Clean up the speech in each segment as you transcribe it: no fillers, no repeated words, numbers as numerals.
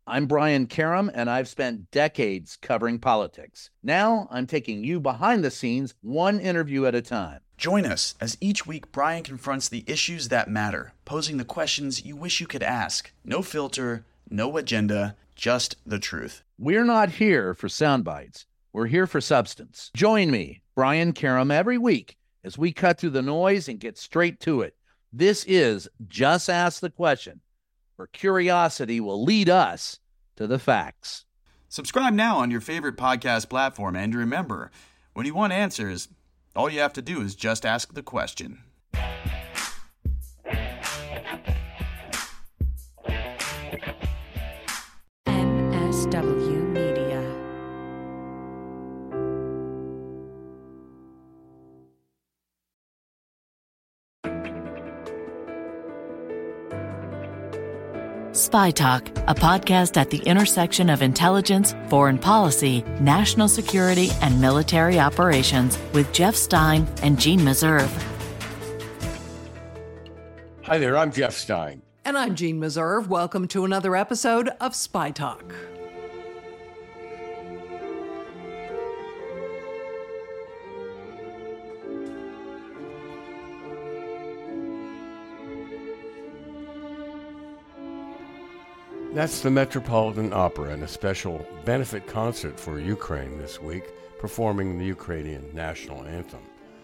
I'm Brian Karem, and I've spent decades covering politics. Now I'm taking you behind the scenes, one interview at a time. Join us as each week Brian confronts the issues that matter, posing the questions you wish you could ask. No filter, no agenda, just the truth. We're not here for sound bites. We're here for substance. Join me, Brian Karem, every week as we cut through the noise and get straight to it. This is Just Ask the Question, where curiosity will lead us to the facts. Subscribe now on your favorite podcast platform, and remember, when you want answers, all you have to do is just ask the question. MSW Media. Spy Talk, a podcast at the intersection of intelligence, foreign policy, national security, and military operations with Jeff Stein and Jeanne Meserve. Hi there, I'm Jeff Stein. And I'm Jeanne Meserve. Welcome to another episode of Spy Talk. That's the Metropolitan Opera and a special benefit concert for Ukraine this week, performing the Ukrainian national anthem.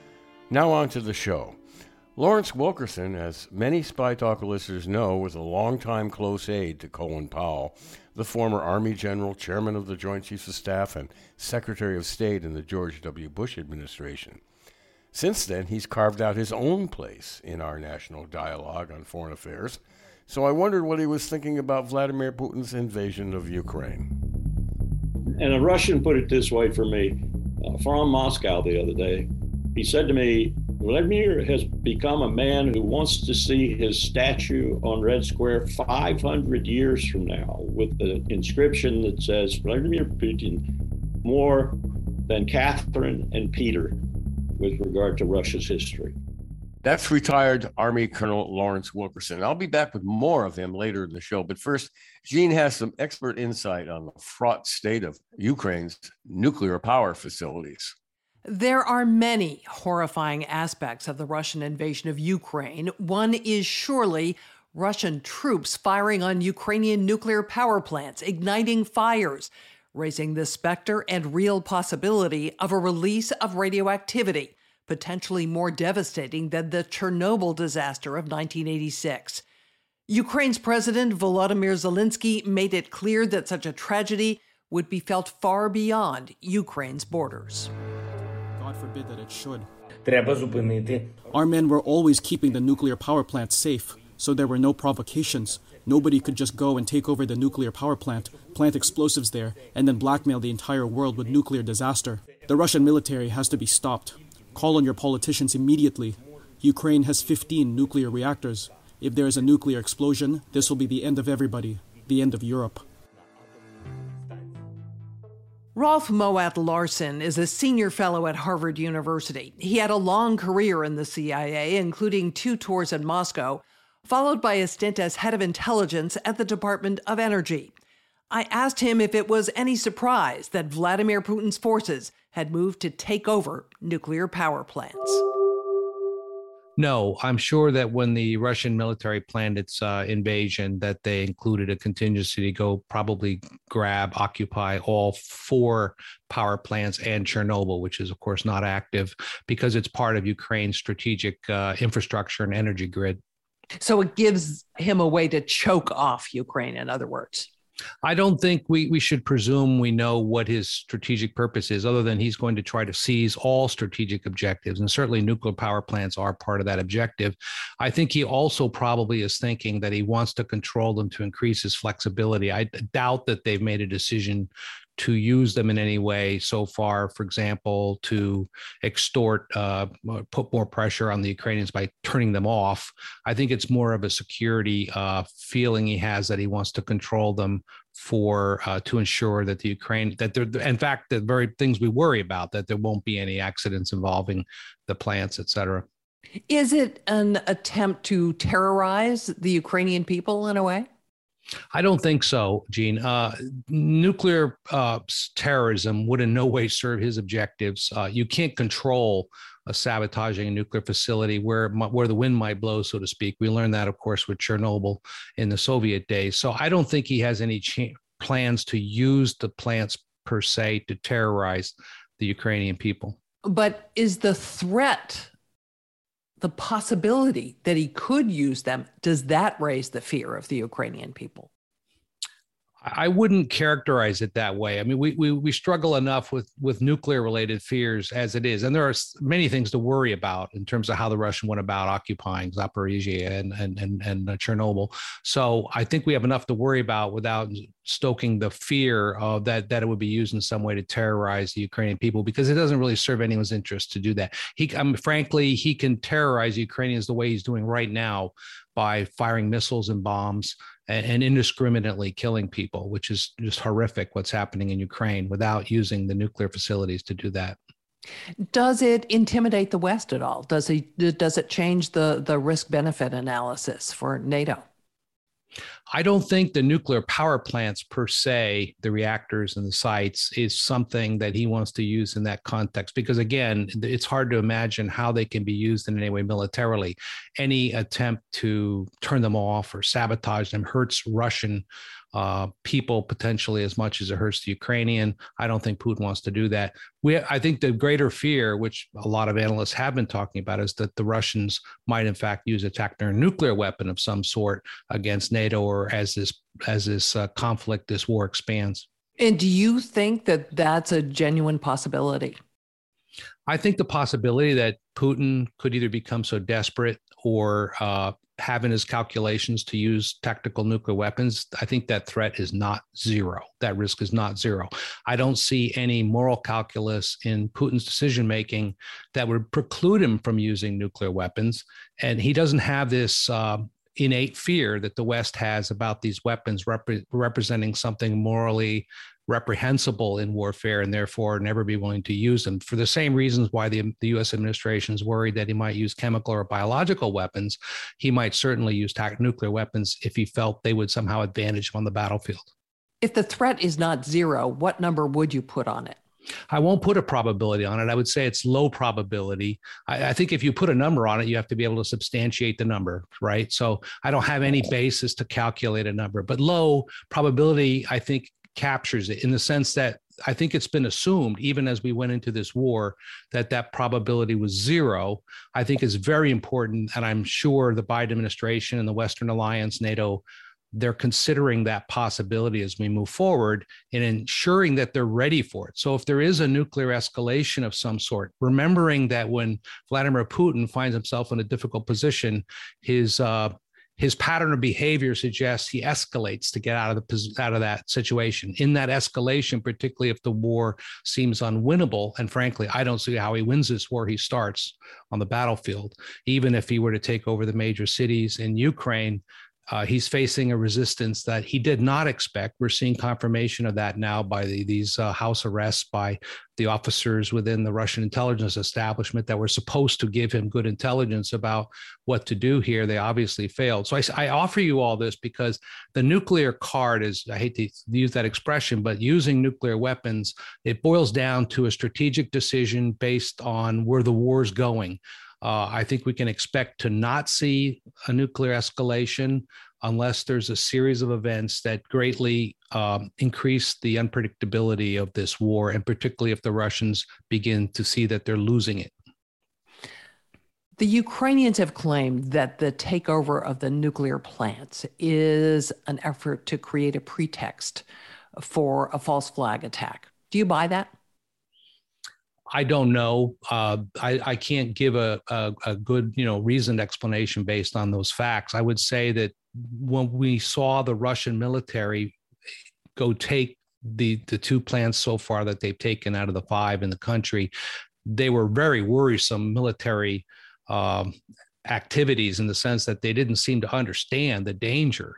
Now on to the show. Lawrence Wilkerson, as many Spy Talk listeners know, was a longtime close aide to Colin Powell, the former Army General, Chairman of the Joint Chiefs of Staff, and Secretary of State in the George W. Bush administration. Since then, he's carved out his own place in our national dialogue on foreign affairs. So I wondered what he was thinking about Vladimir Putin's invasion of Ukraine. And a Russian put it this way for me from Moscow the other day. He said to me, Vladimir has become a man who wants to see his statue on Red Square 500 years from now with the inscription that says, Vladimir Putin, more than Catherine and Peter with regard to Russia's history. That's retired Army Colonel Lawrence Wilkerson. I'll be back with more of him later in the show. But first, Jeanne has some expert insight on the fraught state of Ukraine's nuclear power facilities. There are many horrifying aspects of the Russian invasion of Ukraine. One is surely Russian troops firing on Ukrainian nuclear power plants, igniting fires, raising the specter and real possibility of a release of radioactivity, potentially more devastating than the Chernobyl disaster of 1986. Ukraine's President Volodymyr Zelensky made it clear that such a tragedy would be felt far beyond Ukraine's borders. God forbid that it should. Треба зупинити. Our men were always keeping the nuclear power plant safe, so there were no provocations. Nobody could just go and take over the nuclear power plant, plant explosives there, and then blackmail the entire world with nuclear disaster. The Russian military has to be stopped. Call on your politicians immediately. Ukraine has 15 nuclear reactors. If there is a nuclear explosion, this will be the end of everybody, the end of Europe. Rolf Moat Larsen is a senior fellow at Harvard University. He had a long career in the CIA, including 2 tours in Moscow, followed by a stint as head of intelligence at the Department of Energy. I asked him if it was any surprise that Vladimir Putin's forces had moved to take over nuclear power plants. No, I'm sure that when the Russian military planned its invasion, that they included a contingency to go probably occupy all 4 power plants and Chernobyl, which is, of course, not active because it's part of Ukraine's strategic infrastructure and energy grid. So it gives him a way to choke off Ukraine, in other words. I don't think we should presume we know what his strategic purpose is, other than he's going to try to seize all strategic objectives. And certainly nuclear power plants are part of that objective. I think he also probably is thinking that he wants to control them to increase his flexibility. I doubt that they've made a decision to use them in any way so far, for example, to extort, put more pressure on the Ukrainians by turning them off. I think it's more of a security feeling he has that he wants to control them to ensure that the Ukraine, that they're, in fact, the very things we worry about, that there won't be any accidents involving the plants, et cetera. Is it an attempt to terrorize the Ukrainian people in a way? I don't think so, Gene. Nuclear terrorism would in no way serve his objectives. You can't control sabotaging a nuclear facility where the wind might blow, so to speak. We learned that, of course, with Chernobyl in the Soviet days. So I don't think he has any plans to use the plants per se to terrorize the Ukrainian people. But is the threat, the possibility that he could use them, does that raise the fear of the Ukrainian people? I wouldn't characterize it that way. I mean, we struggle enough with nuclear related fears as it is, and there are many things to worry about in terms of how the Russian went about occupying Zaporizhia and Chernobyl. So I think we have enough to worry about without stoking the fear of that it would be used in some way to terrorize the Ukrainian people, because it doesn't really serve anyone's interest to do that. Frankly, he can terrorize Ukrainians the way he's doing right now by firing missiles and bombs and indiscriminately killing people, which is just horrific what's happening in Ukraine, without using the nuclear facilities to do that. Does it intimidate the West at all? Does it change the risk-benefit analysis for NATO? I don't think the nuclear power plants per se, the reactors and the sites, is something that he wants to use in that context, because again, it's hard to imagine how they can be used in any way militarily. Any attempt to turn them off or sabotage them hurts Russian people potentially as much as it hurts the Ukrainian. I don't think Putin wants to do that. I think the greater fear, which a lot of analysts have been talking about, is that the Russians might in fact use a tactical nuclear weapon of some sort against NATO, or as this conflict, this war expands. And do you think that that's a genuine possibility? I think the possibility that Putin could either become so desperate or have in his calculations to use tactical nuclear weapons, I think that threat is not zero. That risk is not zero. I don't see any moral calculus in Putin's decision-making that would preclude him from using nuclear weapons. And he doesn't have this innate fear that the West has about these weapons representing something morally reprehensible in warfare, and therefore never be willing to use them. For the same reasons why the U.S. administration is worried that he might use chemical or biological weapons, he might certainly use nuclear weapons if he felt they would somehow advantage him on the battlefield. If the threat is not zero, what number would you put on it? I won't put a probability on it. I would say it's low probability. I think if you put a number on it, you have to be able to substantiate the number, right? So I don't have any basis to calculate a number, but low probability, I think, captures it in the sense that I think it's been assumed, even as we went into this war, that probability was zero. I think is very important. And I'm sure the Biden administration and the Western Alliance, NATO, they're considering that possibility as we move forward and ensuring that they're ready for it. So if there is a nuclear escalation of some sort, remembering that when Vladimir Putin finds himself in a difficult position, his pattern of behavior suggests he escalates to get out of that situation. In that escalation, particularly if the war seems unwinnable, and frankly, I don't see how he wins this war he starts on the battlefield. Even if he were to take over the major cities in Ukraine, he's facing a resistance that he did not expect. We're seeing confirmation of that now by these house arrests by the officers within the Russian intelligence establishment that were supposed to give him good intelligence about what to do here. They obviously failed. So I offer you all this because the nuclear card is, I hate to use that expression, but using nuclear weapons, it boils down to a strategic decision based on where the war's going. I think we can expect to not see a nuclear escalation unless there's a series of events that greatly increase the unpredictability of this war, and particularly if the Russians begin to see that they're losing it. The Ukrainians have claimed that the takeover of the nuclear plants is an effort to create a pretext for a false flag attack. Do you buy that? I don't know. I can't give a good, reasoned explanation based on those facts. I would say that when we saw the Russian military go take the 2 plants so far that they've taken out of the 5 in the country, they were very worrisome military activities in the sense that they didn't seem to understand the danger that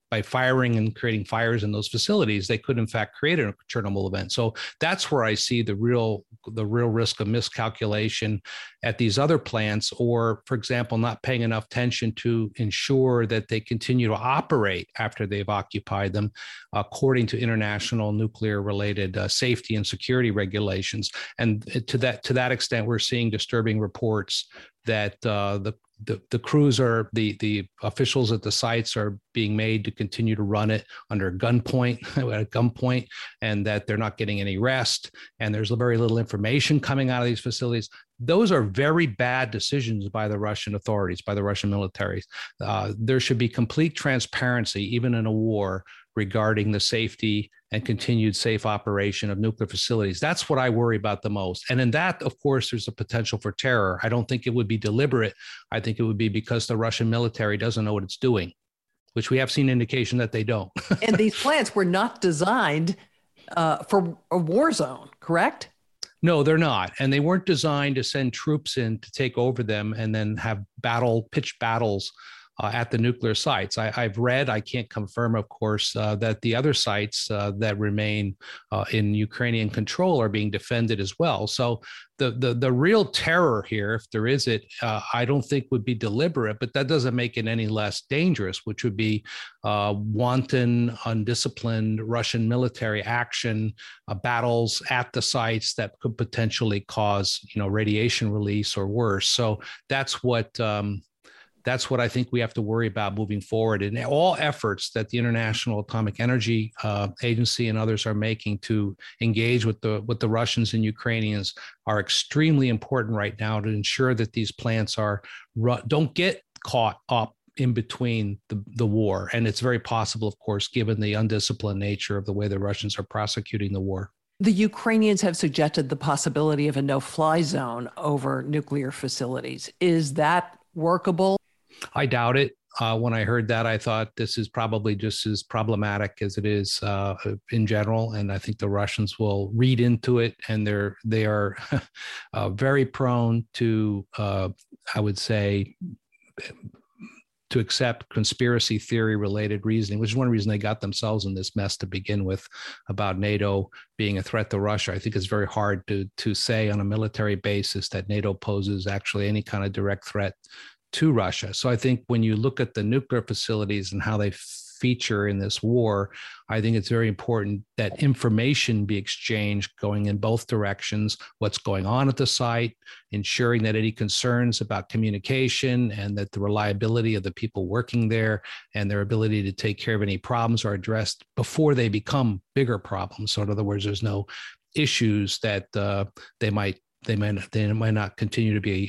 by firing and creating fires in those facilities, they could in fact create a Chernobyl event. So that's where I see the real risk of miscalculation at these other plants, or, for example, not paying enough attention to ensure that they continue to operate after they've occupied them according to international nuclear-related safety and security regulations. And to that extent, we're seeing disturbing reports that the crews are the officials at the sites are being made to continue to run it under gunpoint, and that they're not getting any rest, and there's very little information coming out of these facilities. Those are very bad decisions by the Russian authorities, by the Russian military. There should be complete transparency, even in a war, regarding the safety and continued safe operation of nuclear facilities. That's what I worry about the most. And in that, of course, there's a potential for terror. I don't think it would be deliberate. I think it would be because the Russian military doesn't know what it's doing, which we have seen indication that they don't. And these plants were not designed for a war zone, correct? No, they're not. And they weren't designed to send troops in to take over them and then have pitched battles at the nuclear sites. I've read, I can't confirm, of course, that the other sites that remain in Ukrainian control are being defended as well. So the real terror here, if there is it, I don't think would be deliberate, but that doesn't make it any less dangerous, which would be wanton, undisciplined Russian military action, battles at the sites that could potentially cause, radiation release or worse. So that's what I think we have to worry about moving forward. And all efforts that the International Atomic Energy Agency and others are making to engage with the Russians and Ukrainians are extremely important right now to ensure that these plants don't get caught up in between the war. And it's very possible, of course, given the undisciplined nature of the way the Russians are prosecuting the war. The Ukrainians have suggested the possibility of a no-fly zone over nuclear facilities. Is that workable? I doubt it. When I heard that, I thought this is probably just as problematic as it is in general, and I think the Russians will read into it, and they are very prone to, I would say, to accept conspiracy theory related reasoning, which is one reason they got themselves in this mess to begin with about NATO being a threat to Russia. I think it's very hard to say on a military basis that NATO poses actually any kind of direct threat to Russia. So I think when you look at the nuclear facilities and how they feature in this war, I think it's very important that information be exchanged going in both directions, what's going on at the site, ensuring that any concerns about communication and that the reliability of the people working there and their ability to take care of any problems are addressed before they become bigger problems. So in other words, there's no issues that they might not continue to be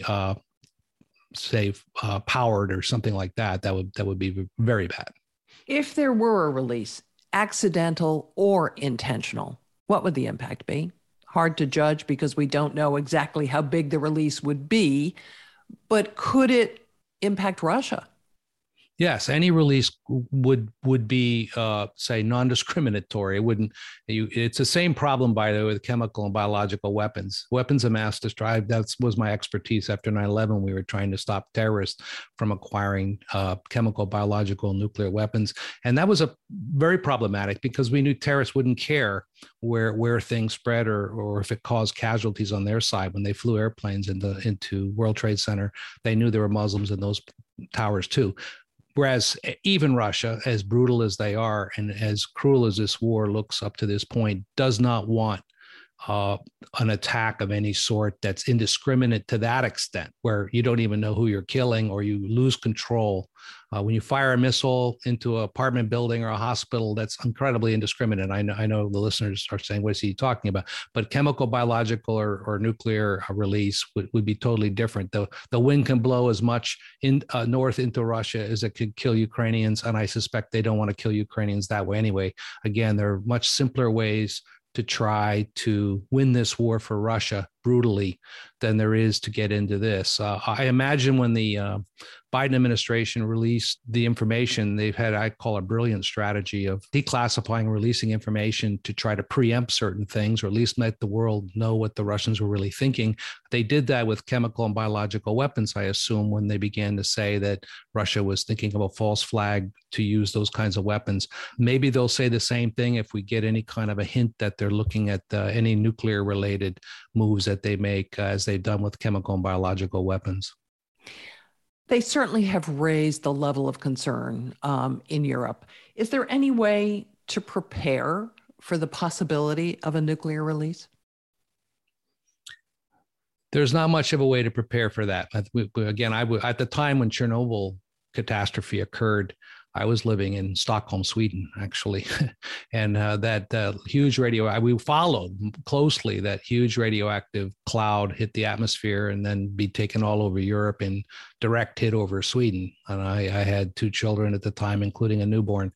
powered or something like that. That would be very bad. If there were a release, accidental or intentional, what would the impact be? Hard to judge because we don't know exactly how big the release would be, but could it impact Russia? Yes, any release would be, say, non-discriminatory. It wouldn't. It's the same problem, by the way, with chemical and biological weapons. Weapons of mass destruction. That was my expertise after 9/11. We were trying to stop terrorists from acquiring chemical, biological, and nuclear weapons, and that was very problematic because we knew terrorists wouldn't care where things spread or if it caused casualties on their side. When they flew airplanes into World Trade Center, they knew there were Muslims in those towers too. Whereas even Russia, as brutal as they are and as cruel as this war looks up to this point, does not want an attack of any sort that's indiscriminate to that extent, where you don't even know who you're killing or you lose control. When you fire a missile into an apartment building or a hospital, that's incredibly indiscriminate. I know the listeners are saying, what is he talking about? But chemical, biological, or nuclear release would be totally different. The wind can blow as much north into Russia as it could kill Ukrainians, and I suspect they don't want to kill Ukrainians that way anyway. Again, there are much simpler ways to try to win this war for Russia brutally than there is to get into this. I imagine when the Biden administration released the information, they've had, I call, a brilliant strategy of declassifying and releasing information to try to preempt certain things, or at least let the world know what the Russians were really thinking. They did that with chemical and biological weapons, I assume, when they began to say that Russia was thinking of a false flag to use those kinds of weapons. Maybe they'll say the same thing if we get any kind of a hint that they're looking at any nuclear related moves that they make, as they've done with chemical and biological weapons. They certainly have raised the level of concern in Europe. Is there any way to prepare for the possibility of a nuclear release? There's not much of a way to prepare for that. Again, at the time when Chernobyl catastrophe occurred, I was living in Stockholm, Sweden, actually. And that huge we followed closely that huge radioactive cloud hit the atmosphere and then be taken all over Europe and direct hit over Sweden. And I had 2 children at the time, including a newborn,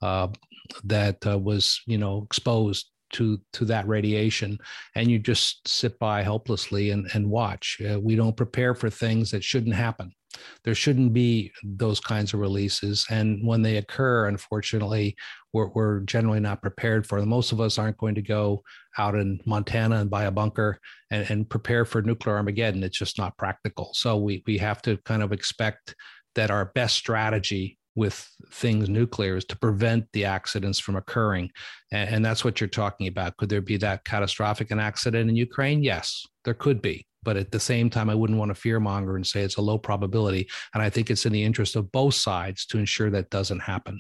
that was, exposed to that radiation. And you just sit by helplessly and watch. We don't prepare for things that shouldn't happen. There shouldn't be those kinds of releases. And when they occur, unfortunately, we're generally not prepared for them. Most of us aren't going to go out in Montana and buy a bunker and prepare for nuclear Armageddon. It's just not practical. So we have to kind of expect that our best strategy with things nuclear is to prevent the accidents from occurring. And that's what you're talking about. Could there be that catastrophic an accident in Ukraine? Yes, there could be. But at the same time, I wouldn't want to fearmonger and say it's a low probability. And I think it's in the interest of both sides to ensure that doesn't happen.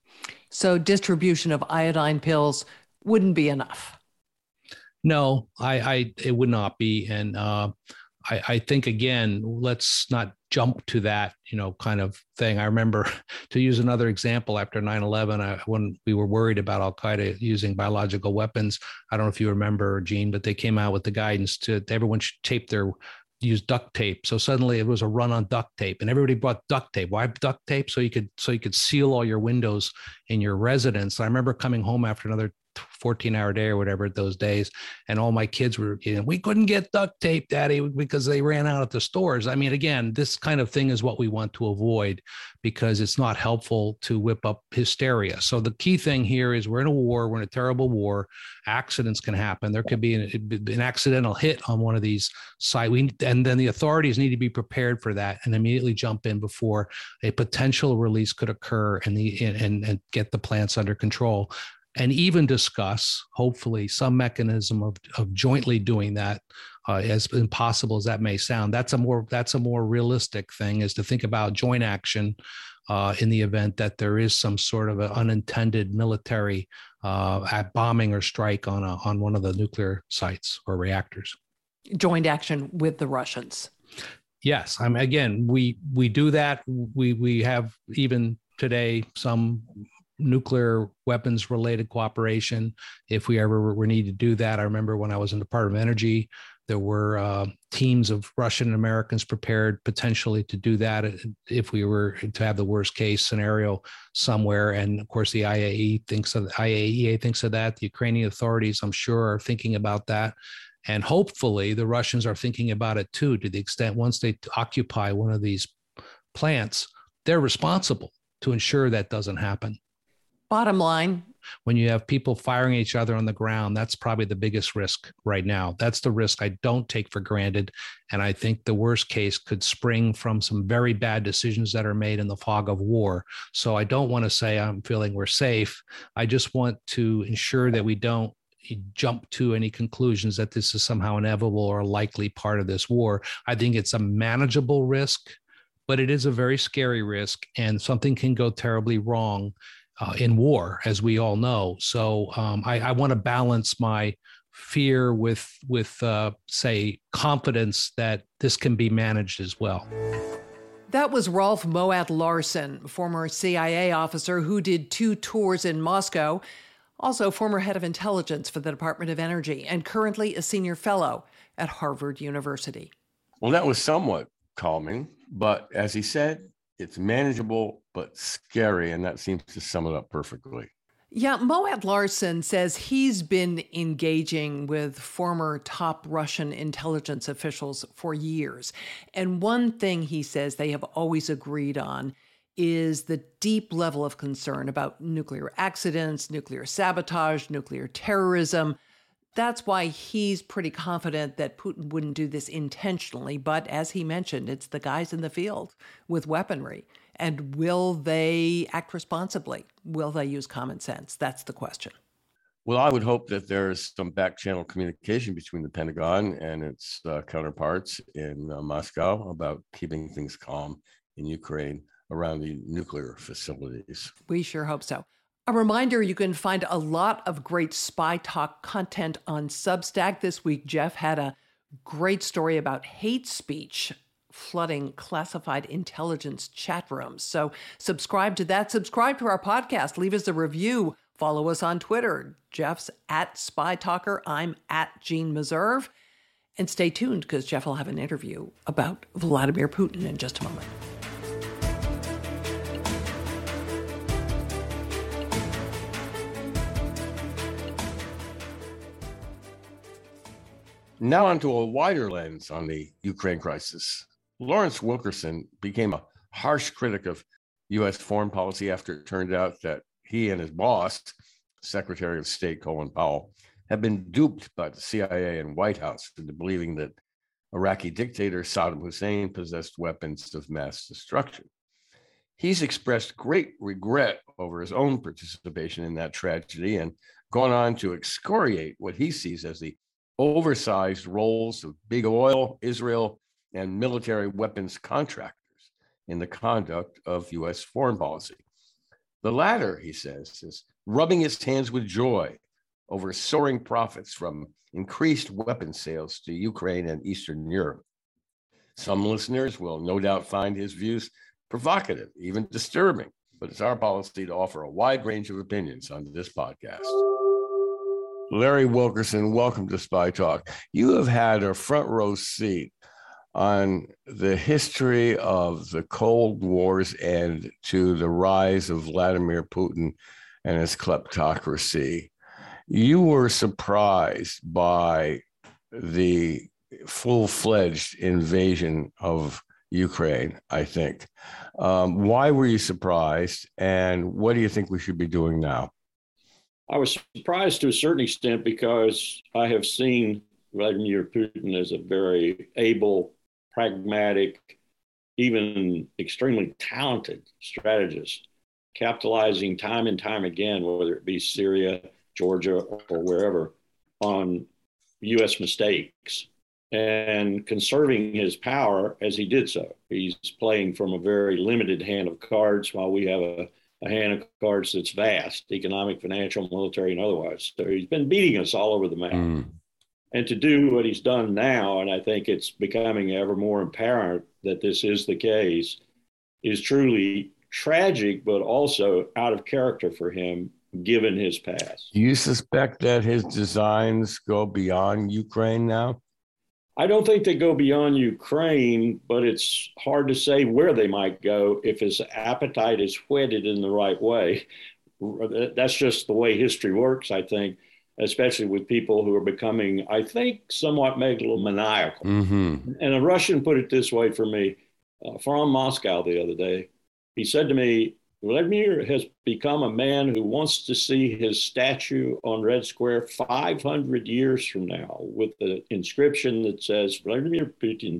So distribution of iodine pills wouldn't be enough? No, it would not be. And I think, again, let's not jump to that, kind of thing. I remember, to use another example, after 9/11, when we were worried about Al-Qaeda using biological weapons, I don't know if you remember, Gene, but they came out with the guidance to everyone should use duct tape. So suddenly it was a run on duct tape, and everybody bought duct tape. Why duct tape? So you could seal all your windows in your residence. I remember coming home after another 14-hour day or whatever those days, and all my kids were, we couldn't get duct tape, Daddy, because they ran out at the stores. I mean, again, this kind of thing is what we want to avoid, because it's not helpful to whip up hysteria. So the key thing here is we're in a war, we're in a terrible war. Accidents can happen. There could be an accidental hit on one of these sites, and then the authorities need to be prepared for that and immediately jump in before a potential release could occur and get the plants under control. And even discuss, hopefully, some mechanism of jointly doing that, as impossible as that may sound. That's a more realistic thing, is to think about joint action in the event that there is some sort of an unintended military bombing or strike on one of the nuclear sites or reactors. Joint action with the Russians. Yes, I mean, again, we do that. We have even today some nuclear weapons related cooperation if we ever were need to do that. I remember when I was in the Department of Energy, there were teams of Russian and Americans prepared potentially to do that if we were to have the worst case scenario somewhere. And of course, the IAEA thinks of that. The Ukrainian authorities, I'm sure, are thinking about that. And hopefully the Russians are thinking about it too, to the extent once they occupy one of these plants, they're responsible to ensure that doesn't happen. Bottom line, when you have people firing each other on the ground, that's probably the biggest risk right now. That's the risk I don't take for granted. And I think the worst case could spring from some very bad decisions that are made in the fog of war. So I don't want to say I'm feeling we're safe. I just want to ensure that we don't jump to any conclusions that this is somehow inevitable or a likely part of this war. I think it's a manageable risk, but it is a very scary risk, and something can go terribly wrong in war, as we all know. So I want to balance my fear with say, confidence that this can be managed as well. That was Rolf Moat Larsen, former CIA officer who did 2 tours in Moscow, also former head of intelligence for the Department of Energy, and currently a senior fellow at Harvard University. Well, that was somewhat calming, but as he said, it's manageable but scary, and that seems to sum it up perfectly. Yeah, Moad Larson says he's been engaging with former top Russian intelligence officials for years. And one thing he says they have always agreed on is the deep level of concern about nuclear accidents, nuclear sabotage, nuclear terrorism. That's why he's pretty confident that Putin wouldn't do this intentionally. But as he mentioned, it's the guys in the field with weaponry. And will they act responsibly? Will they use common sense? That's the question. Well, I would hope that there's some back-channel communication between the Pentagon and its counterparts in Moscow about keeping things calm in Ukraine around the nuclear facilities. We sure hope so. A reminder, you can find a lot of great Spy Talk content on Substack. This week, Jeff had a great story about hate speech flooding classified intelligence chat rooms. So subscribe to that. Subscribe to our podcast. Leave us a review. Follow us on Twitter. Jeff's at Spy Talker. I'm at Jean Meserve. And stay tuned because Jeff will have an interview about Vladimir Putin in just a moment. Now onto a wider lens on the Ukraine crisis. Lawrence Wilkerson became a harsh critic of U.S. foreign policy after it turned out that he and his boss, Secretary of State Colin Powell, had been duped by the CIA and White House into believing that Iraqi dictator Saddam Hussein possessed weapons of mass destruction. He's expressed great regret over his own participation in that tragedy and gone on to excoriate what he sees as the oversized roles of big oil, Israel, and military weapons contractors in the conduct of U.S. foreign policy. The latter, he says, is rubbing his hands with joy over soaring profits from increased weapons sales to Ukraine and Eastern Europe. Some listeners will no doubt find his views provocative, even disturbing, but it's our policy to offer a wide range of opinions on this podcast. Larry Wilkerson, welcome to Spy Talk. You have had a front row seat on the history of the Cold War's end to the rise of Vladimir Putin and his kleptocracy. You were surprised by the full-fledged invasion of Ukraine, I think. Why were you surprised, and what do you think we should be doing now? I was surprised to a certain extent because I have seen Vladimir Putin as a very able, pragmatic, even extremely talented strategist, capitalizing time and time again, whether it be Syria, Georgia, or wherever, on U.S. mistakes and conserving his power as he did so. He's playing from a very limited hand of cards while we have a hand of cards that's vast, economic, financial, military, and otherwise. So he's been beating us all over the map. And to do what he's done now, and I think it's becoming ever more apparent that this is the case, is truly tragic, but also out of character for him, given his past. Do you suspect that his designs go beyond Ukraine now? I don't think they go beyond Ukraine, but it's hard to say where they might go if his appetite is whetted in the right way. That's just the way history works, I think, especially with people who are becoming, I think, somewhat megalomaniacal. And a Russian put it this way for me, from Moscow the other day. He said to me, Vladimir has become a man who wants to see his statue on Red Square 500 years from now with the inscription that says, Vladimir Putin,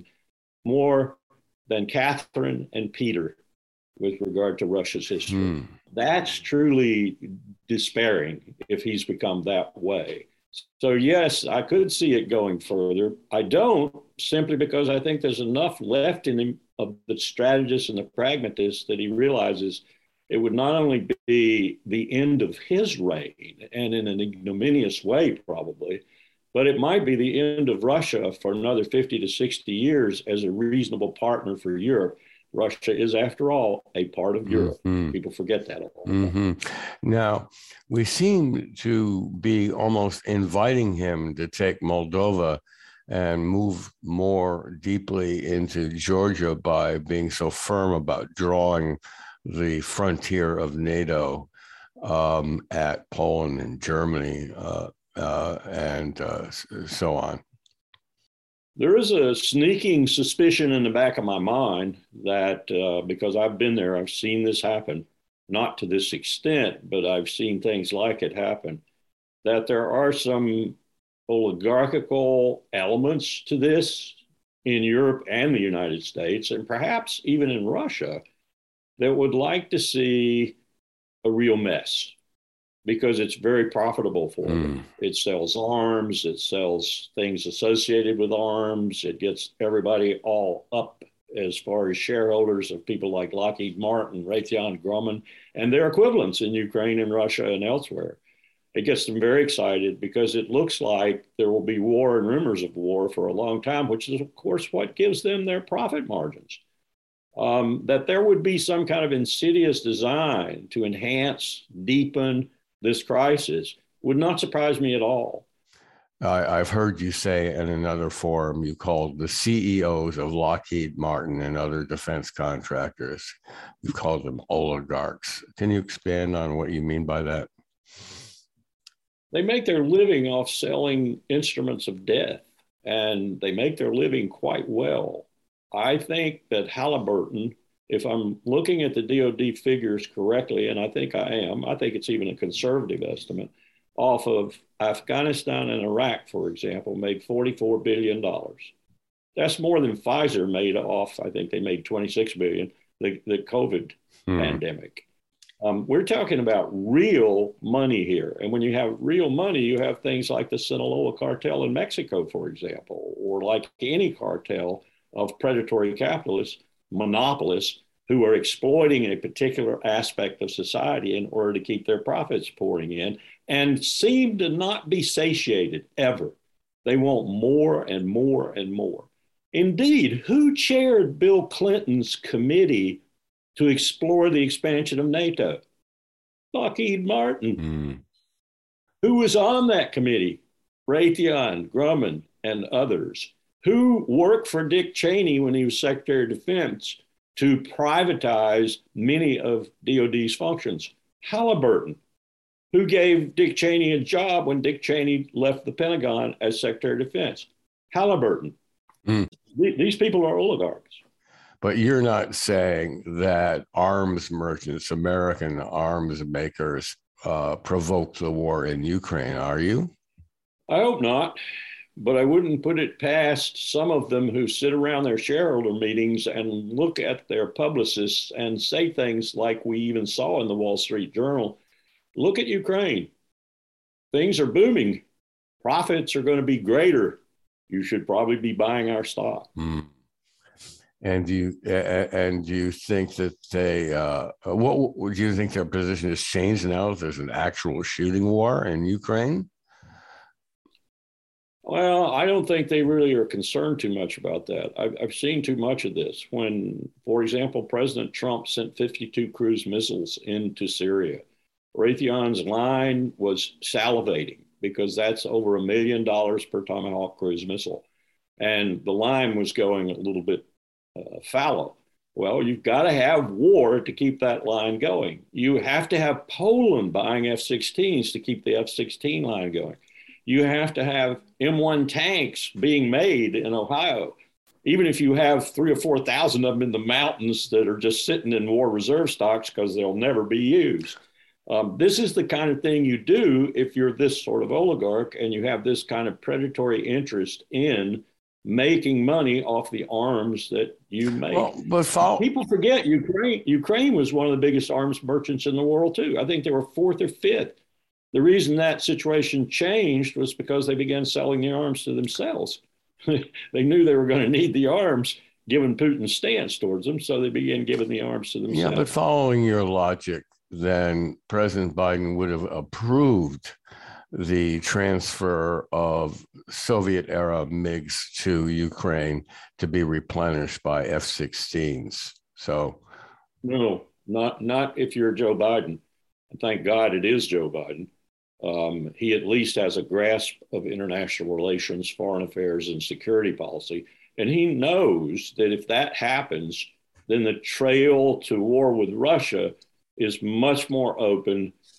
more than Catherine and Peter with regard to Russia's history. That's truly despairing if he's become that way. So yes, I could see it going further. I don't, simply because I think there's enough left in him of the strategist and the pragmatist that he realizes it would not only be the end of his reign, and in an ignominious way probably, but it might be the end of Russia for another 50 to 60 years as a reasonable partner for Europe. Russia is, after all, a part of Europe. People forget that a lot. Now, we seem to be almost inviting him to take Moldova and move more deeply into Georgia by being so firm about drawing the frontier of NATO. at Poland and Germany and so on. There is a sneaking suspicion in the back of my mind that because I've been there, I've seen this happen, not to this extent, but I've seen things like it happen, that there are some oligarchical elements to this in Europe and the United States, and perhaps even in Russia, that would like to see a real mess because it's very profitable for them. It sells arms, it sells things associated with arms, it gets everybody all up as far as shareholders of people like Lockheed Martin, Raytheon, Grumman, and their equivalents in Ukraine and Russia and elsewhere. It gets them very excited because it looks like there will be war and rumors of war for a long time, which is, of course, what gives them their profit margins. That there would be some kind of insidious design to enhance, deepen this crisis would not surprise me at all. I've heard you say in another forum, you called the CEOs of Lockheed Martin and other defense contractors, you called them oligarchs. Can you expand on what you mean by that? They make their living off selling instruments of death, and they make their living quite well. I think that Halliburton, if I'm looking at the DoD figures correctly, and I think I am, I think it's even a conservative estimate, off of Afghanistan and Iraq, for example, made $44 billion. That's more than Pfizer made off, I think they made $26 billion, the COVID pandemic. We're talking about real money here. And when you have real money, you have things like the Sinaloa cartel in Mexico, for example, or like any cartel of predatory capitalists, monopolists, who are exploiting a particular aspect of society in order to keep their profits pouring in and seem to not be satiated ever. They want more and more and more. Indeed, who chaired Bill Clinton's committee to explore the expansion of NATO? Lockheed Martin. Who was on that committee? Raytheon, Grumman, and others. Who worked for Dick Cheney when he was Secretary of Defense to privatize many of DoD's functions? Halliburton. Who gave Dick Cheney a job when Dick Cheney left the Pentagon as Secretary of Defense? Halliburton. These people are oligarchs. But you're not saying that arms merchants, American arms makers, provoked the war in Ukraine, are you? I hope not, but I wouldn't put it past some of them who sit around their shareholder meetings and look at their publicists and say things like we even saw in the Wall Street Journal. Look at Ukraine. Things are booming. Profits are going to be greater. You should probably be buying our stock. And do you think that they? What do you think their position has changed now? If there's an actual shooting war in Ukraine? Well, I don't think they really are concerned too much about that. I've seen too much of this. When, for example, President Trump sent 52 cruise missiles into Syria, Raytheon's line was salivating because that's over $1 million per Tomahawk cruise missile. And the line was going a little bit fallow. Well, you've got to have war to keep that line going. You have to have Poland buying F-16s to keep the F-16 line going. You have to have M1 tanks being made in Ohio. Even if you have 3,000 or 4,000 of them in the mountains that are just sitting in war reserve stocks because they'll never be used. This is the kind of thing you do if you're this sort of oligarch and you have this kind of predatory interest in making money off the arms that you make. Well, but people forget Ukraine was one of the biggest arms merchants in the world too. I think they were fourth or fifth. The reason that situation changed was because they began selling the arms to themselves. They knew they were going to need the arms given Putin's stance towards them, so they began giving the arms to themselves. Yeah, but following your logic, then President Biden would have approved the transfer of Soviet-era MiGs to Ukraine to be replenished by F-16s. So, no, not if you're Joe Biden. Thank God it is Joe Biden. He at least has a grasp of international relations, foreign affairs, and security policy. And he knows that if that happens, then the trail to war with Russia is much more open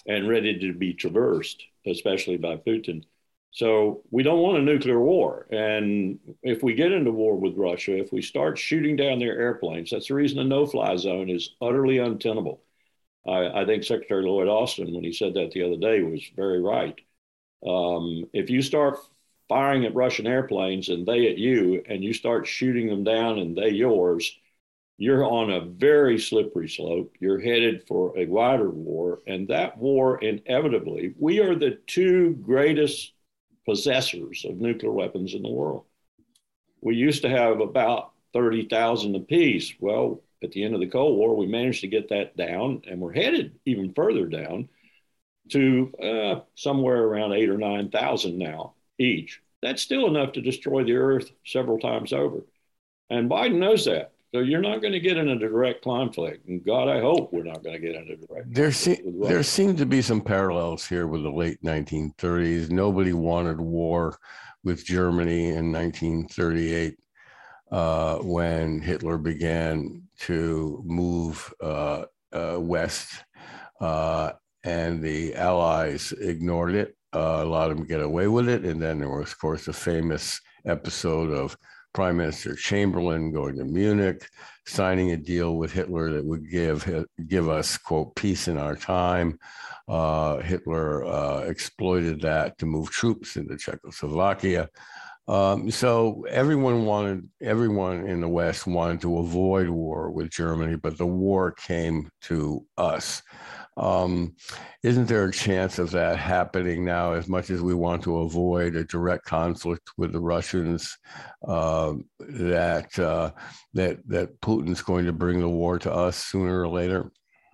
and ready to be traversed, especially by Putin. So we don't want a nuclear war. And if we get into war with Russia, if we start shooting down their airplanes, that's the reason a no-fly zone is utterly untenable. I think Secretary Lloyd Austin, when he said that the other day, was very right. If you start firing at Russian airplanes and they at you, and you start shooting them down and they yours, you're on a very slippery slope. You're headed for a wider war. And that war, inevitably, we are the two greatest possessors of nuclear weapons in the world. We used to have about 30,000 apiece. Well, at the end of the Cold War, we managed to get that down, and we're headed even further down to somewhere around 8,000 or 9,000 now each. That's still enough to destroy the Earth several times over. And Biden knows that. So you're not going to get in a direct conflict. And God, I hope we're not going to get in a direct conflict. There seem to be some parallels here with the late 1930s. Nobody wanted war with Germany in 1938 when Hitler began to move west, and the Allies ignored it, allowed them to get away with it. And then there was, of course, the famous episode of Prime Minister Chamberlain going to Munich, signing a deal with Hitler that would give us, quote, peace in our time. Hitler exploited that to move troops into Czechoslovakia. So everyone in the West wanted to avoid war with Germany, but the war came to us. Isn't there a chance of that happening now, as much as we want to avoid a direct conflict with the Russians, that Putin's going to bring the war to us sooner or later?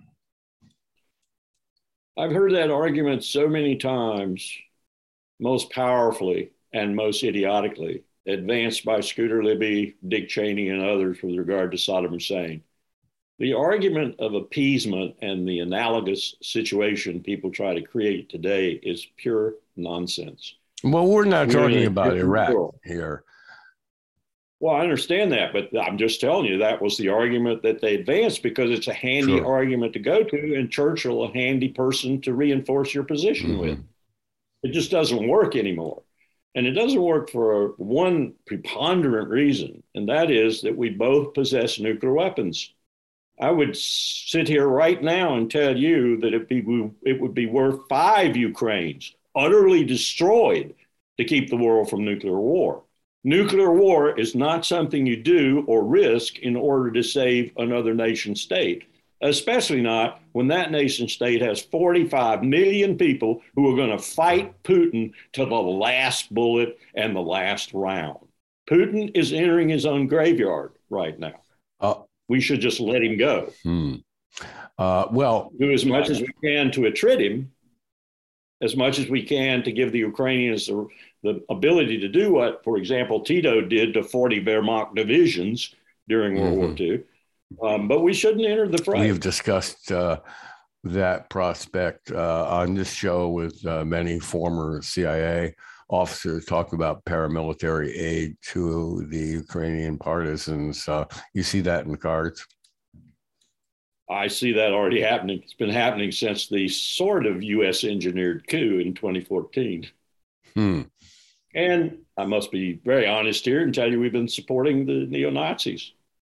I've heard that argument so many times, most powerfully and most idiotically, advanced by Scooter Libby, Dick Cheney, and others with regard to Saddam Hussein. The argument of appeasement and the analogous situation people try to create today is pure nonsense. Well, we're not talking about Iraq here. Well, I understand that, but I'm just telling you that was the argument that they advanced because it's a handy argument to go to, and Churchill, a handy person to reinforce your position with. It just doesn't work anymore. And it doesn't work for one preponderant reason, and that is that we both possess nuclear weapons. I would sit here right now and tell you that it would be worth 5 Ukraines utterly destroyed to keep the world from nuclear war. Nuclear war is not something you do or risk in order to save another nation state, especially not when that nation state has 45 million people who are going to fight Putin to the last bullet and the last round. Putin is entering his own graveyard right now. We should just let him go. Well, do as much as we can to attrit him, as much as we can to give the Ukrainians the ability to do what, for example, Tito did to 40 Wehrmacht divisions during World War II. But we shouldn't enter the fray. We've discussed that prospect on this show with many former CIA officers talking about paramilitary aid to the Ukrainian partisans. You see that in the cards? I see that already happening. It's been happening since the sort of U.S. engineered coup in 2014. And I must be very honest here and tell you we've been supporting the neo-Nazis.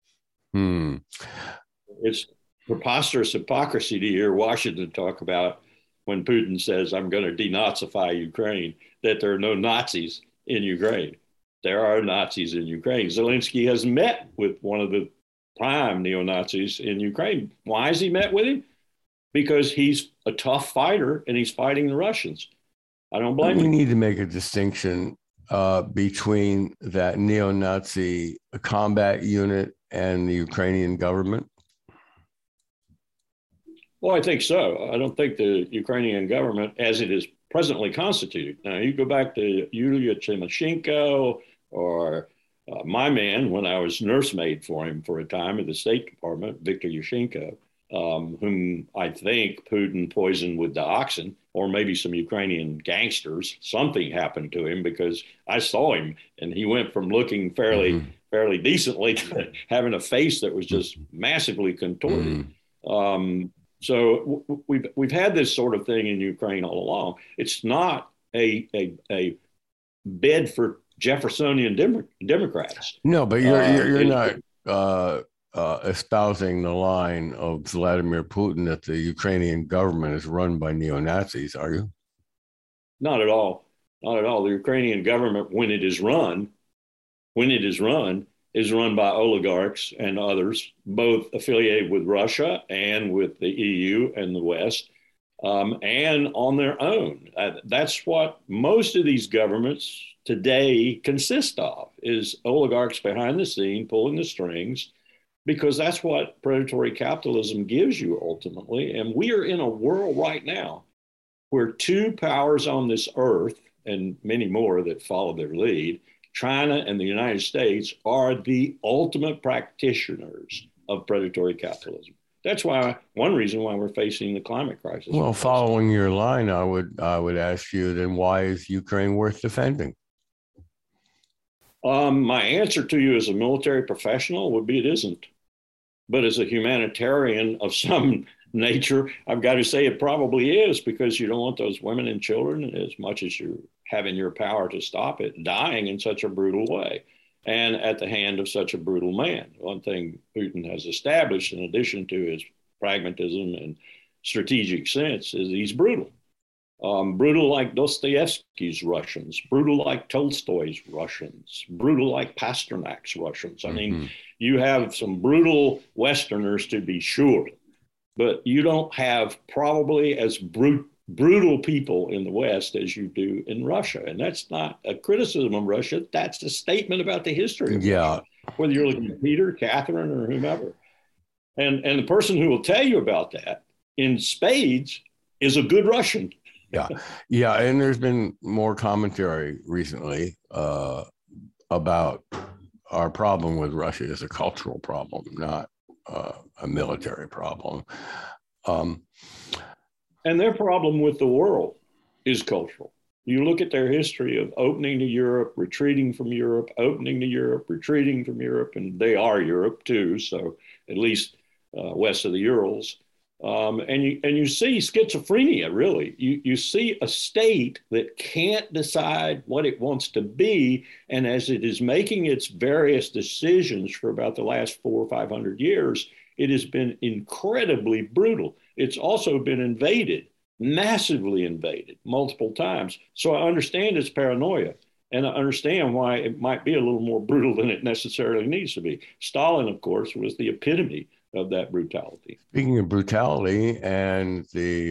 It's preposterous hypocrisy to hear Washington talk about when Putin says, I'm going to denazify Ukraine, that there are no Nazis in Ukraine. There are Nazis in Ukraine. Zelensky has met with one of the prime neo-Nazis in Ukraine. Why has he met with him? Because he's a tough fighter and he's fighting the Russians. I don't blame him. We need to make a distinction between that neo-Nazi combat unit and the Ukrainian government. Well, I think so. I don't think the Ukrainian government, as it is presently constituted. Now, you go back to Yulia Tymoshenko or my man, when I was nursemaid for him for a time at the State Department, Viktor Yushchenko, whom I think Putin poisoned with dioxin, or maybe some Ukrainian gangsters. Something happened to him because I saw him and he went from looking fairly decently to having a face that was just massively contorted. So we've had this sort of thing in Ukraine all along. It's not a bed for Jeffersonian Democrats. No, but you're not espousing the line of Vladimir Putin that the Ukrainian government is run by neo-Nazis, are you? Not at all. Not at all. The Ukrainian government, when it is run, is run by oligarchs and others, both affiliated with Russia and with the EU and the West, and on their own. That's what most of these governments today consist of, is oligarchs behind the scene pulling the strings, because that's what predatory capitalism gives you ultimately. And we are in a world right now where two powers on this earth, and many more that follow their lead, China and the United States, are the ultimate practitioners of predatory capitalism. That's why one reason why we're facing the climate crisis. Well, following your line, I would ask you then, why is Ukraine worth defending? My answer to you as a military professional would be it isn't. But as a humanitarian of some nature, I've got to say it probably is, because you don't want those women and children, as much as you have in your power to stop it, dying in such a brutal way and at the hand of such a brutal man. One thing Putin has established, in addition to his pragmatism and strategic sense, is he's brutal. Brutal like Dostoevsky's Russians, brutal like Tolstoy's Russians, brutal like Pasternak's Russians. I mean, you have some brutal Westerners, to be sure, but you don't have probably as brutal people in the West as you do in Russia. And that's not a criticism of Russia. That's a statement about the history of Russia, whether you're looking at Peter, Catherine, or whomever. And the person who will tell you about that in spades is a good Russian. Yeah. And there's been more commentary recently about our problem with Russia is a cultural problem, not a military problem. And their problem with the world is cultural. You look at their history of opening to Europe, retreating from Europe, opening to Europe, retreating from Europe, and they are Europe too, so at least west of the Urals. And you see schizophrenia, really. You see a state that can't decide what it wants to be, and as it is making its various decisions for about the last 400 or 500 years, it has been incredibly brutal. It's also been invaded, massively invaded, multiple times. So I understand its paranoia, and I understand why it might be a little more brutal than it necessarily needs to be. Stalin, of course, was the epitome of that brutality. Speaking of brutality and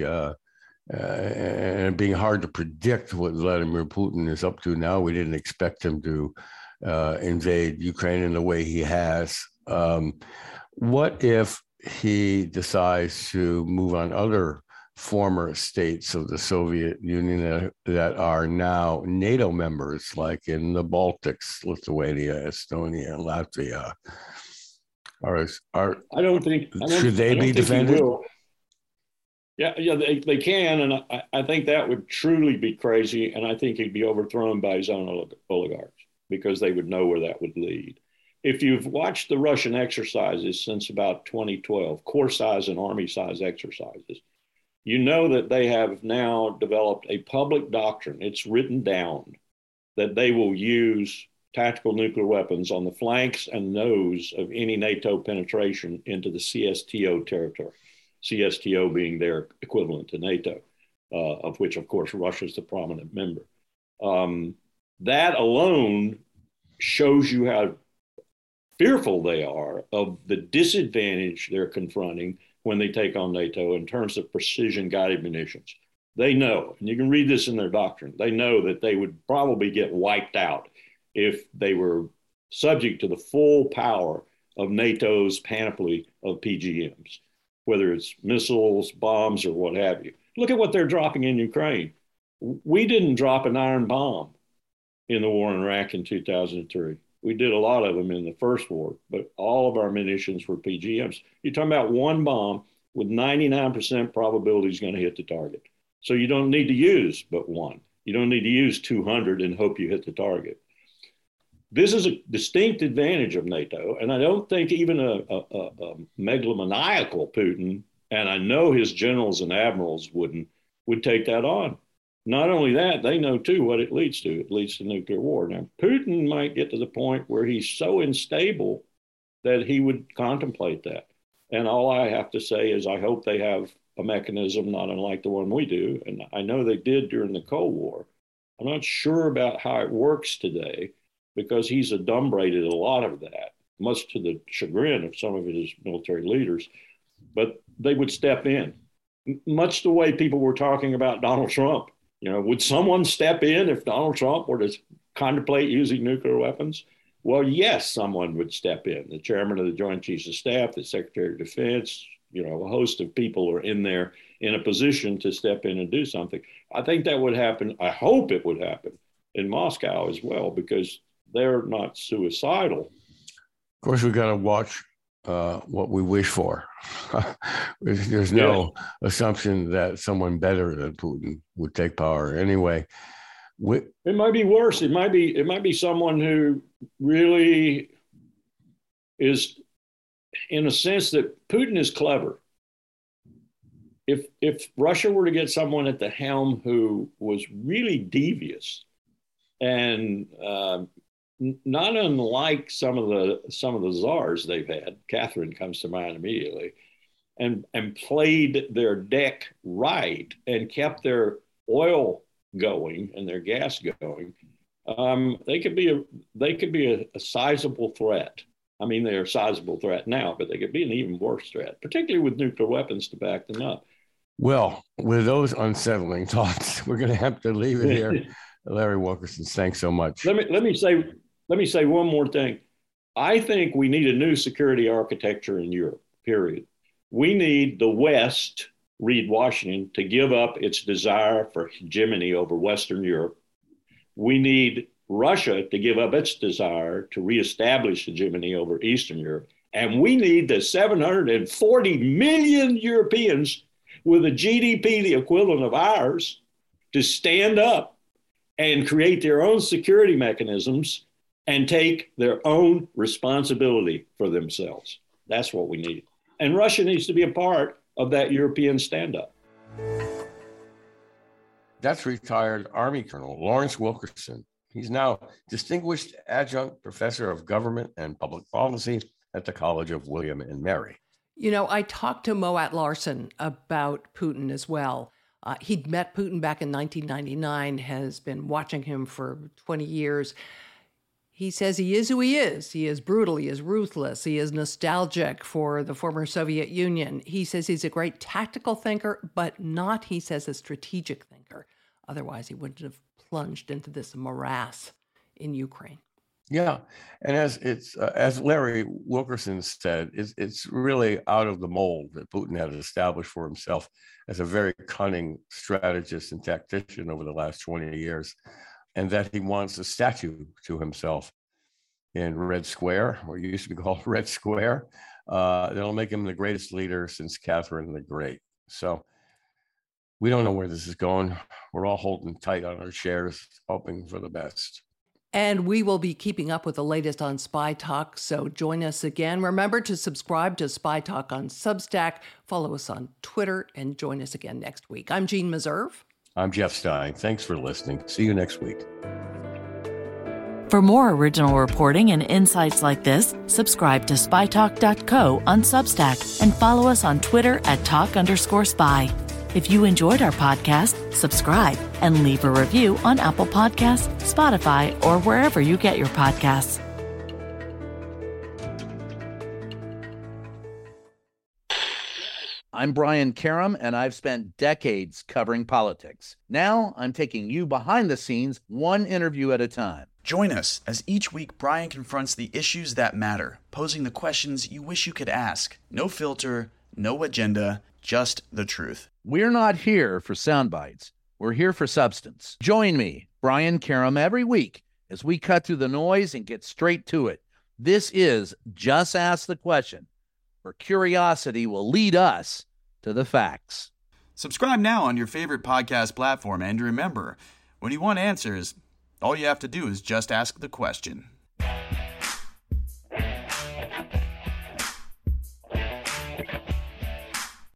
and being hard to predict what Vladimir Putin is up to now, we didn't expect him to invade Ukraine in the way he has. What if he decides to move on other former states of the Soviet Union that are now NATO members, like in the Baltics, Lithuania, Estonia, Latvia? Should they be defended? Yeah, they can, and I think that would truly be crazy, and I think he'd be overthrown by his own oligarchs, because they would know where that would lead. If you've watched the Russian exercises since about 2012, corps size and army size exercises, you know that they have now developed a public doctrine. It's written down that they will use tactical nuclear weapons on the flanks and nose of any NATO penetration into the CSTO territory, CSTO being their equivalent to NATO, of which, of course, Russia is the prominent member. That alone shows you how fearful they are of the disadvantage they're confronting when they take on NATO in terms of precision-guided munitions. They know, and you can read this in their doctrine, they know that they would probably get wiped out if they were subject to the full power of NATO's panoply of PGMs, whether it's missiles, bombs, or what have you. Look at what they're dropping in Ukraine. We didn't drop an iron bomb in the war in Iraq in 2003. We did a lot of them in the first war, but all of our munitions were PGMs. You're talking about one bomb with 99% probability is going to hit the target. So you don't need to use but one. You don't need to use 200 and hope you hit the target. This is a distinct advantage of NATO, and I don't think even a megalomaniacal Putin And I know his generals and admirals would take that on. Not only that, they know too what it leads to. It leads to nuclear war. Now, Putin might get to the point where he's so unstable that he would contemplate that. And all I have to say is I hope they have a mechanism not unlike the one we do. And I know they did during the Cold War. I'm not sure about how it works today because he's adumbrated a lot of that, much to the chagrin of some of his military leaders. But they would step in, much the way people were talking about Donald Trump. You know, would someone step in if Donald Trump were to contemplate using nuclear weapons? Well, yes, someone would step in. The chairman of the Joint Chiefs of Staff, the Secretary of Defense, you know, a host of people are in there in a position to step in and do something. I think that would happen. I hope it would happen in Moscow as well, because they're not suicidal. Of course, we got to watch what we wish for. There's no assumption that someone better than Putin would take power anyway. It might be worse. It might be someone who really is, in a sense, that Putin is clever. If Russia were to get someone at the helm who was really devious and not unlike some of the czars they've had, Catherine comes to mind immediately, and played their deck right and kept their oil going and their gas going, they could be a sizable threat. I mean, they're a sizable threat now, but they could be an even worse threat, particularly with nuclear weapons to back them up. Well, with those unsettling thoughts, we're going to have to leave it here. Larry Wilkerson, thanks so much. Let me say one more thing. I think we need a new security architecture in Europe, period. We need the West, read Washington, to give up its desire for hegemony over Western Europe. We need Russia to give up its desire to reestablish hegemony over Eastern Europe. And we need the 740 million Europeans with a GDP the equivalent of ours to stand up and create their own security mechanisms and take their own responsibility for themselves. That's what we need. And Russia needs to be a part of that European stand-up. That's retired Army Colonel Lawrence Wilkerson. He's now Distinguished Adjunct Professor of Government and Public Policy at the College of William and Mary. You know, I talked to Moat Larson about Putin as well. He'd met Putin back in 1999, has been watching him for 20 years. He says he is who he is. He is brutal. He is ruthless. He is nostalgic for the former Soviet Union. He says he's a great tactical thinker, but not, he says, a strategic thinker. Otherwise, he wouldn't have plunged into this morass in Ukraine. Yeah, and as Larry Wilkerson said, it's really out of the mold that Putin had established for himself as a very cunning strategist and tactician over the last 20 years, and that he wants a statue to himself in Red Square, or used to be called Red Square. That'll make him the greatest leader since Catherine the Great. So we don't know where this is going. We're all holding tight on our chairs, hoping for the best. And we will be keeping up with the latest on Spy Talk, so join us again. Remember to subscribe to Spy Talk on Substack, follow us on Twitter, and join us again next week. I'm Jean Meserve. I'm Jeff Stein. Thanks for listening. See you next week. For more original reporting and insights like this, subscribe to spytalk.co on Substack and follow us on Twitter at @talk_spy. If you enjoyed our podcast, subscribe and leave a review on Apple Podcasts, Spotify, or wherever you get your podcasts. I'm Brian Karem, and I've spent decades covering politics. Now I'm taking you behind the scenes, one interview at a time. Join us as each week Brian confronts the issues that matter, posing the questions you wish you could ask. No filter, no agenda, just the truth. We're not here for sound bites. We're here for substance. Join me, Brian Karem, every week as we cut through the noise and get straight to it. This is Just Ask the Question, where curiosity will lead us to the facts. Subscribe now on your favorite podcast platform, and remember, when you want answers, all you have to do is just ask the question.